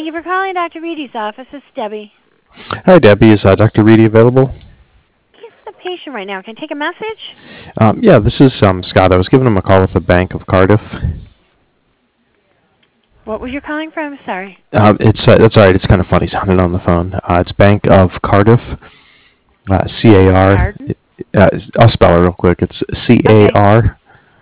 Thank you for calling Dr. Reedy's office. It's Debbie. Hi, Debbie. Is Dr. Reedy available? He's the patient right now. Can I take a message? Yeah, this is Scott. I was giving him a call with the Bank of Cardiff. What were you calling from? Sorry. It's that's all right. It's kind of funny sounding on the phone. It's Bank of Cardiff, CAR. Pardon? I'll spell it real quick. It's Okay. CAR,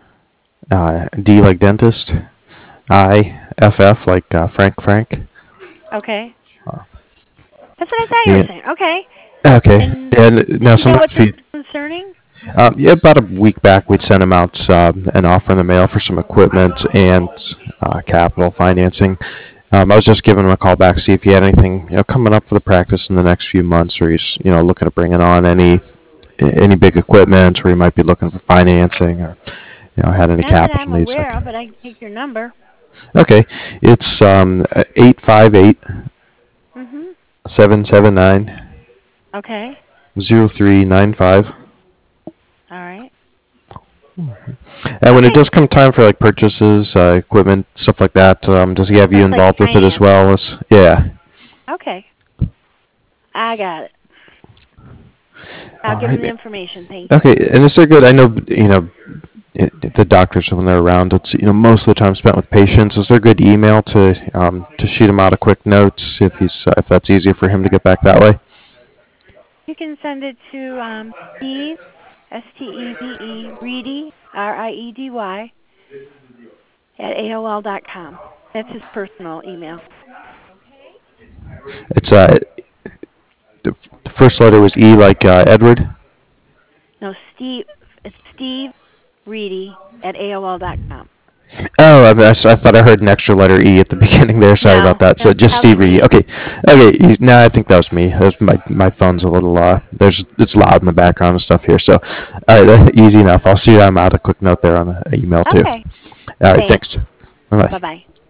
D like dentist, IFF like Frank. Okay. Uh, That's what I thought you were yeah. saying. Okay. Okay. And And now do you know what sometimes this he. is concerning? Yeah, about a week back, we'd sent him out an offer in the mail for some equipment and capital financing. I was just giving him a call back to see if he had anything, coming up for the practice in the next few months, or he's, looking to bring it on any big equipment, or he might be looking for financing, or had any Not that capital I'm needs. aware of, but I can take your number. Okay, it's 858 Mm-hmm. 779 Okay. 0395. All right. And when it Okay. does come time for like purchases, equipment, stuff like that, does he have you That's like involved with it as finance. well as? Yeah. Okay. I got it. I'll All give him the right. information. Thank you. Okay, and is there good? I know the doctors when they're around, it's most of the time spent with patients. Is there good email to shoot him out a quick note if that's easier for him to get back that way? You can send it to Steve, Steve, Reedy, Riedy, at AOL.com. That's his personal email. It's the first letter was E like Edward. No, Steve. It's Steve Reedy at AOL.com. Oh, I thought I heard an extra letter E at the beginning there. Sorry about No, that. So that's just probably Steve Reedy. me. Okay, okay. No, I think that was me. My phone's a little it's loud in the background and stuff here. So, all right, easy enough. I'll see you. I'm out a quick note there on the email too. Okay. All right, Thanks. thanks. Bye bye. Bye-bye.